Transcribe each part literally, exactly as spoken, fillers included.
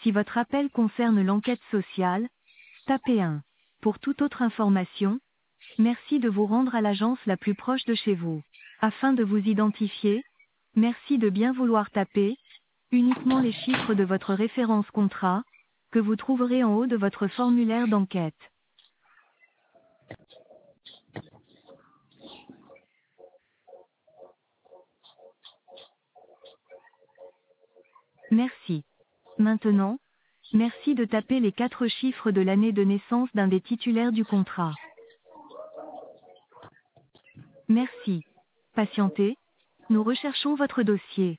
Si votre appel concerne l'enquête sociale, tapez un. Pour toute autre information, merci de vous rendre à l'agence la plus proche de chez vous. Afin de vous identifier, merci de bien vouloir taper uniquement les chiffres de votre référence contrat, que vous trouverez en haut de votre formulaire d'enquête. Merci. Maintenant, merci de taper les quatre chiffres de l'année de naissance d'un des titulaires du contrat. Merci. Patientez. Nous recherchons votre dossier.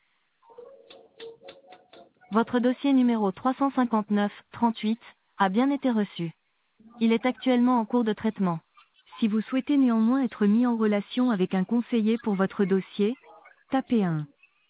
Votre dossier numéro trois cent cinquante-neuf trente-huit a bien été reçu. Il est actuellement en cours de traitement. Si vous souhaitez néanmoins être mis en relation avec un conseiller pour votre dossier, tapez un.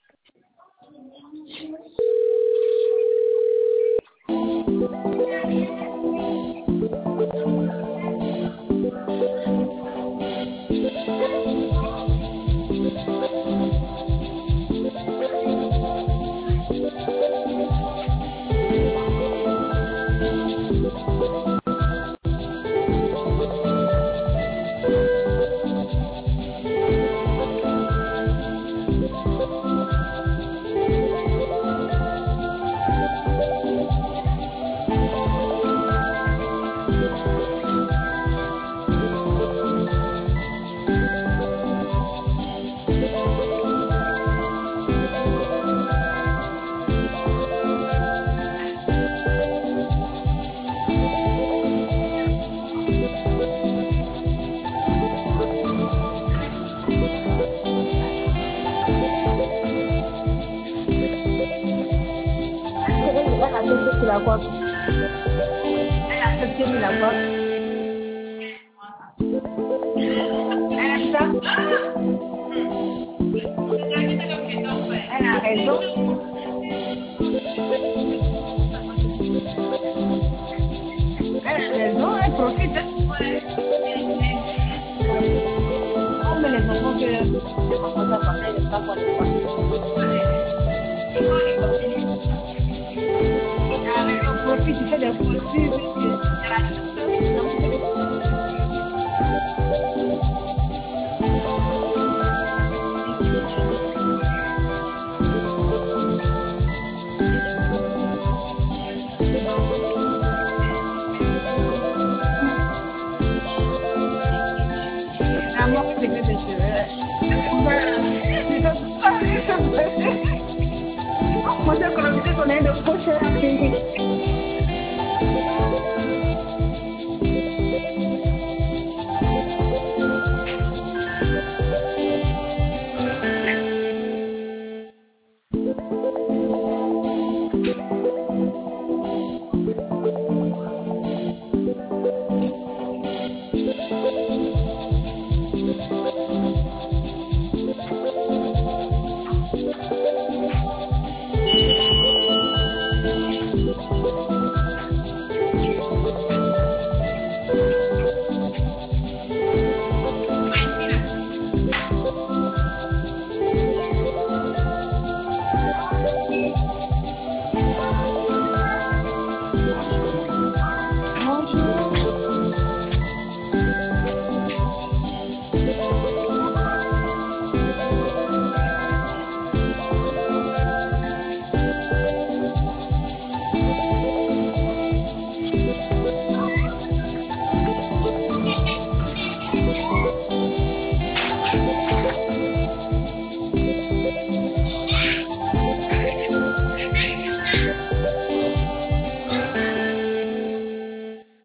La quoi? Elle a accepté la quoi? Elle aime ça? Elle a raison. Elle a raison, elle profite. Oh, mais les enfants que les enfants ça parler, ils ne savent pas quoi. Profite, tu fais des produits. La mort, c'est que des cheveux. Moi, j'ai colonisé ton aide de prochain à